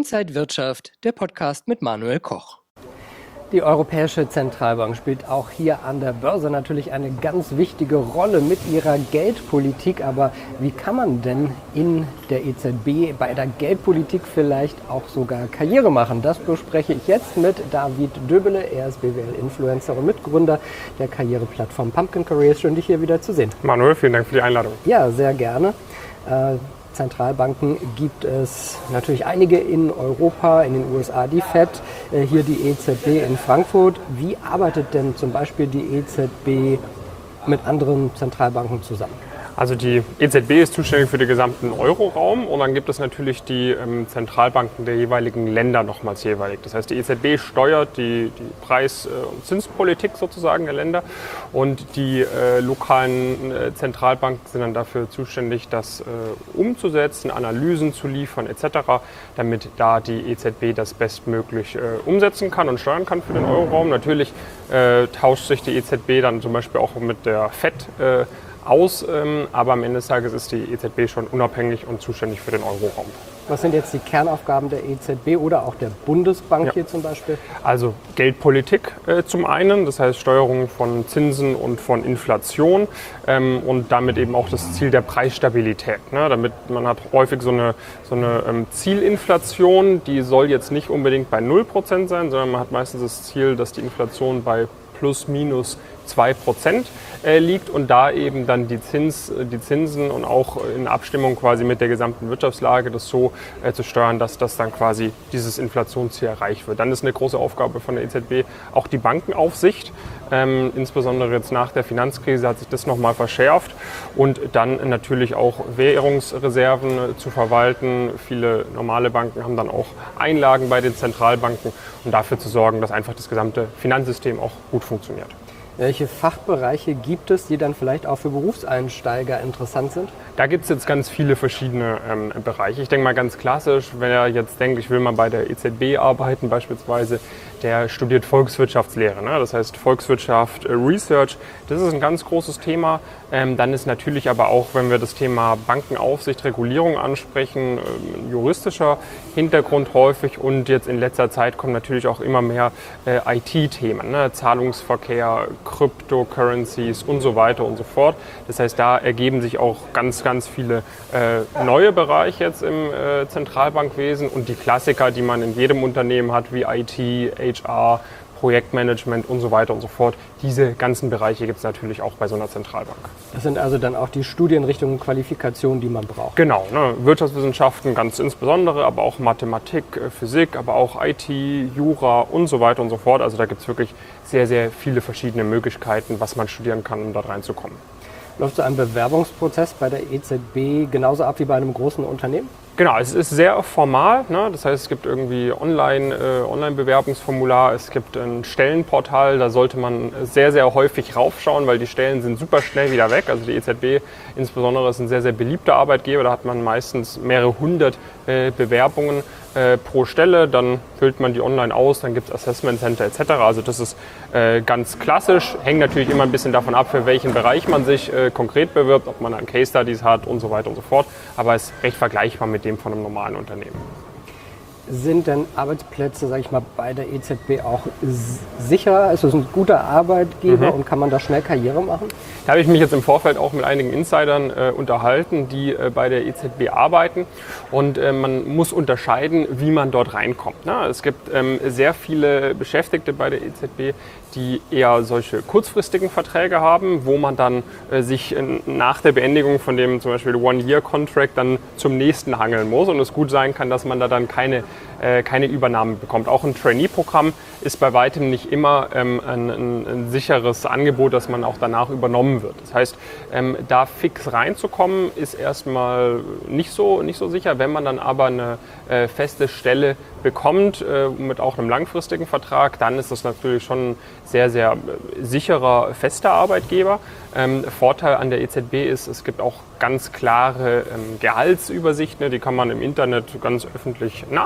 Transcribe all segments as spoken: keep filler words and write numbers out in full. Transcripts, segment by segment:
Inside Wirtschaft, der Podcast mit Manuel Koch. Die Europäische Zentralbank spielt auch hier an der Börse natürlich eine ganz wichtige Rolle mit ihrer Geldpolitik. Aber wie kann man denn in der E Z B bei der Geldpolitik vielleicht auch sogar Karriere machen? Das bespreche ich jetzt mit David Döbele. Er ist B W L-Influencer und Mitgründer der Karriereplattform Pumpkin Careers. Schön, dich hier wieder zu sehen. Manuel, vielen Dank für die Einladung. Ja, sehr gerne. Äh, Zentralbanken gibt es natürlich einige in Europa, in den U S A, die Fed, hier die E Z B in Frankfurt. Wie arbeitet denn zum Beispiel die E Z B mit anderen Zentralbanken zusammen? Also die E Z B ist zuständig für den gesamten Euroraum und dann gibt es natürlich die ähm, Zentralbanken der jeweiligen Länder nochmals jeweilig. Das heißt, die E Z B steuert die, die Preis- und Zinspolitik sozusagen der Länder und die äh, lokalen äh, Zentralbanken sind dann dafür zuständig, das äh, umzusetzen, Analysen zu liefern et cetera, damit da die E Z B das bestmöglich äh, umsetzen kann und steuern kann für den Euroraum. Natürlich äh, tauscht sich die E Z B dann zum Beispiel auch mit der Fed äh, aus, ähm, aber am Ende des Tages ist die E Z B schon unabhängig und zuständig für den Euroraum. Was sind jetzt die Kernaufgaben der E Z B oder auch der Bundesbank ja. hier zum Beispiel? Also Geldpolitik äh, zum einen, das heißt Steuerung von Zinsen und von Inflation ähm, und damit eben auch das Ziel der Preisstabilität. Ne? Damit man hat häufig so eine, so eine ähm, Zielinflation, die soll jetzt nicht unbedingt bei null Prozent sein, sondern man hat meistens das Ziel, dass die Inflation bei plus minus zwei Prozent äh, liegt und da eben dann die, Zins, die Zinsen und auch in Abstimmung quasi mit der gesamten Wirtschaftslage das so äh, zu steuern, dass das dann quasi dieses Inflationsziel erreicht wird. Dann ist eine große Aufgabe von der E Z B auch die Bankenaufsicht. Ähm, insbesondere jetzt nach der Finanzkrise hat sich das nochmal verschärft und dann natürlich auch Währungsreserven zu verwalten. Viele normale Banken haben dann auch Einlagen bei den Zentralbanken und dafür zu sorgen, dass einfach das gesamte Finanzsystem auch gut funktioniert. Welche Fachbereiche gibt es, die dann vielleicht auch für Berufseinsteiger interessant sind? Da gibt es jetzt ganz viele verschiedene ähm, Bereiche. Ich denke mal ganz klassisch, wenn er jetzt denkt, ich will mal bei der E Z B arbeiten beispielsweise, der studiert Volkswirtschaftslehre, ne? Das heißt Volkswirtschaft, äh, Research, das ist ein ganz großes Thema. Ähm, dann ist natürlich aber auch, wenn wir das Thema Bankenaufsicht, Regulierung ansprechen, äh, ein juristischer Hintergrund häufig und jetzt in letzter Zeit kommen natürlich auch immer mehr äh, I T-Themen, ne? Zahlungsverkehr, Cryptocurrencies und so weiter und so fort. Das heißt, da ergeben sich auch ganz, ganz viele äh, neue Bereiche jetzt im äh, Zentralbankwesen und die Klassiker, die man in jedem Unternehmen hat, wie I T, H R, Projektmanagement und so weiter und so fort. Diese ganzen Bereiche gibt es natürlich auch bei so einer Zentralbank. Das sind also dann auch die Studienrichtungen, Qualifikationen, die man braucht. Genau, ne? Wirtschaftswissenschaften ganz insbesondere, aber auch Mathematik, Physik, aber auch I T, Jura und so weiter und so fort. Also da gibt es wirklich sehr, sehr viele verschiedene Möglichkeiten, was man studieren kann, um da reinzukommen. Läuft so ein Bewerbungsprozess bei der E Z B genauso ab wie bei einem großen Unternehmen? Genau, es ist sehr formal, ne? Das heißt, es gibt irgendwie Online, äh, Online-Bewerbungsformular, es gibt ein Stellenportal, da sollte man sehr, sehr häufig raufschauen, weil die Stellen sind super schnell wieder weg. Also die E Z B insbesondere ist ein sehr, sehr beliebter Arbeitgeber, da hat man meistens mehrere hundert äh, Bewerbungen äh, pro Stelle, dann füllt man die online aus, dann gibt es Assessment Center et cetera. Also das ist äh, ganz klassisch, hängt natürlich immer ein bisschen davon ab, für welchen Bereich man sich äh, konkret bewirbt, ob man dann Case Studies hat und so weiter und so fort, aber es ist recht vergleichbar mit dem von einem normalen Unternehmen. Sind denn Arbeitsplätze, sage ich mal, bei der E Z B auch sicher? Ist es ein guter Arbeitgeber mhm. und kann man da schnell Karriere machen? Da habe ich mich jetzt im Vorfeld auch mit einigen Insidern äh, unterhalten, die äh, bei der E Z B arbeiten. Und äh, man muss unterscheiden, wie man dort reinkommt. Ne? Es gibt ähm, sehr viele Beschäftigte bei der E Z B, die eher solche kurzfristigen Verträge haben, wo man dann äh, sich äh, nach der Beendigung von dem zum Beispiel One-Year-Contract dann zum nächsten hangeln muss. Und es gut sein kann, dass man da dann keine äh, keine Übernahme bekommt. Auch ein Trainee-Programm ist bei weitem nicht immer ähm, ein, ein, ein sicheres Angebot, dass man auch danach übernommen wird. Das heißt, ähm, da fix reinzukommen, ist erstmal nicht so, nicht so sicher. Wenn man dann aber eine äh, feste Stelle bekommt, äh, mit auch einem langfristigen Vertrag, dann ist das natürlich schon ein sehr, sehr sicherer, fester Arbeitgeber. Ähm, Vorteil an der E Z B ist, es gibt auch ganz klare ähm, Gehaltsübersichten, die kann man im Internet ganz öffentlich nachlesen.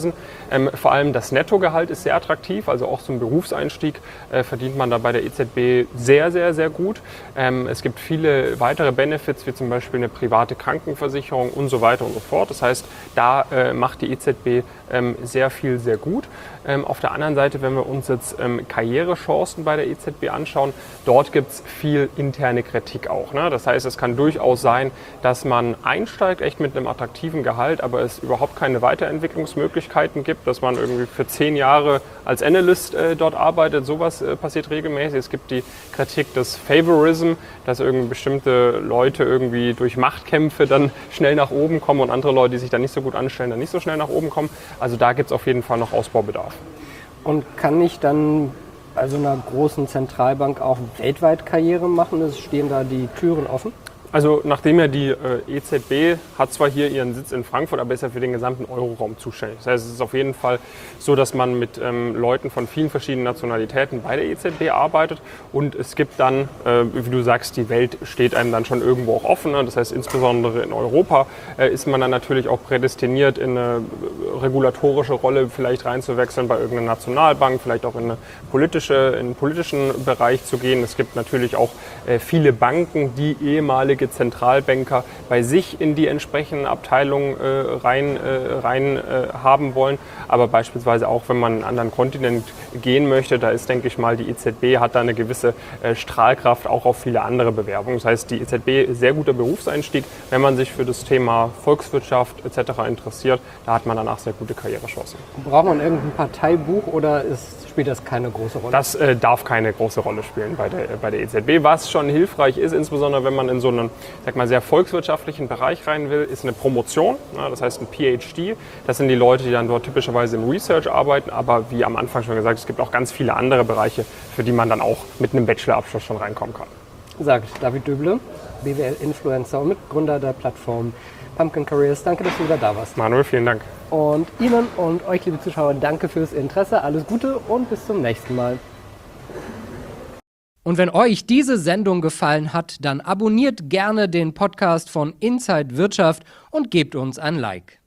gewesen. Ähm, vor allem das Nettogehalt ist sehr attraktiv, also auch zum Berufseinstieg äh, verdient man da bei der E Z B sehr, sehr, sehr gut. Ähm, es gibt viele weitere Benefits, wie zum Beispiel eine private Krankenversicherung und so weiter und so fort. Das heißt, da äh, macht die E Z B ähm, sehr viel, sehr gut. Ähm, auf der anderen Seite, wenn wir uns jetzt ähm, Karrierechancen bei der E Z B anschauen, dort gibt es viel interne Kritik auch. Ne? Das heißt, es kann durchaus sein, dass man einsteigt, echt mit einem attraktiven Gehalt, aber es überhaupt keine Weiterentwicklungsmöglichkeiten gibt, dass man irgendwie für zehn Jahre als Analyst äh, dort arbeitet. Sowas äh, passiert regelmäßig. Es gibt die Kritik des Favorism, dass irgendwie bestimmte Leute irgendwie durch Machtkämpfe dann schnell nach oben kommen und andere Leute, die sich dann nicht so gut anstellen, dann nicht so schnell nach oben kommen. Also da gibt es auf jeden Fall noch Ausbaubedarf. Und kann ich dann bei so einer großen Zentralbank auch weltweit Karriere machen? Es stehen da die Türen offen? Also nachdem ja die äh, E Z B hat zwar hier ihren Sitz in Frankfurt, aber ist ja für den gesamten Euroraum zuständig. Das heißt, es ist auf jeden Fall so, dass man mit ähm, Leuten von vielen verschiedenen Nationalitäten bei der E Z B arbeitet und es gibt dann, äh, wie du sagst, die Welt steht einem dann schon irgendwo auch offen. Ne? Das heißt, insbesondere in Europa äh, ist man dann natürlich auch prädestiniert, in eine regulatorische Rolle vielleicht reinzuwechseln bei irgendeiner Nationalbank, vielleicht auch in, eine politische, in einen politischen Bereich zu gehen. Es gibt natürlich auch äh, viele Banken, die ehemalige Zentralbanker bei sich in die entsprechenden Abteilungen äh, rein, äh, rein äh, haben wollen. Aber beispielsweise auch, wenn man einen anderen Kontinent gehen möchte, da ist, denke ich mal, die E Z B hat da eine gewisse äh, Strahlkraft auch auf viele andere Bewerbungen. Das heißt, die E Z B ist sehr guter Berufseinstieg, wenn man sich für das Thema Volkswirtschaft et cetera interessiert. Da hat man danach sehr gute Karrierechancen. Braucht man irgendein Parteibuch oder ist, spielt das keine große Rolle? Das äh, darf keine große Rolle spielen bei der, bei der E Z B. Was schon hilfreich ist, insbesondere wenn man in so einen, sag mal, sehr volkswirtschaftlichen Bereich rein will, ist eine Promotion. Ja, das heißt ein P H D. Das sind die Leute, die dann dort typischerweise im Research arbeiten. Aber wie am Anfang schon gesagt, es gibt auch ganz viele andere Bereiche, für die man dann auch mit einem Bachelorabschluss schon reinkommen kann. Sagt David Döble, B W L-Influencer und Mitgründer der Plattform Pumpkin Careers. Danke, dass du wieder da warst. Manuel, vielen Dank. Und Ihnen und euch, liebe Zuschauer, danke fürs Interesse. Alles Gute und bis zum nächsten Mal. Und wenn euch diese Sendung gefallen hat, dann abonniert gerne den Podcast von Inside Wirtschaft und gebt uns ein Like.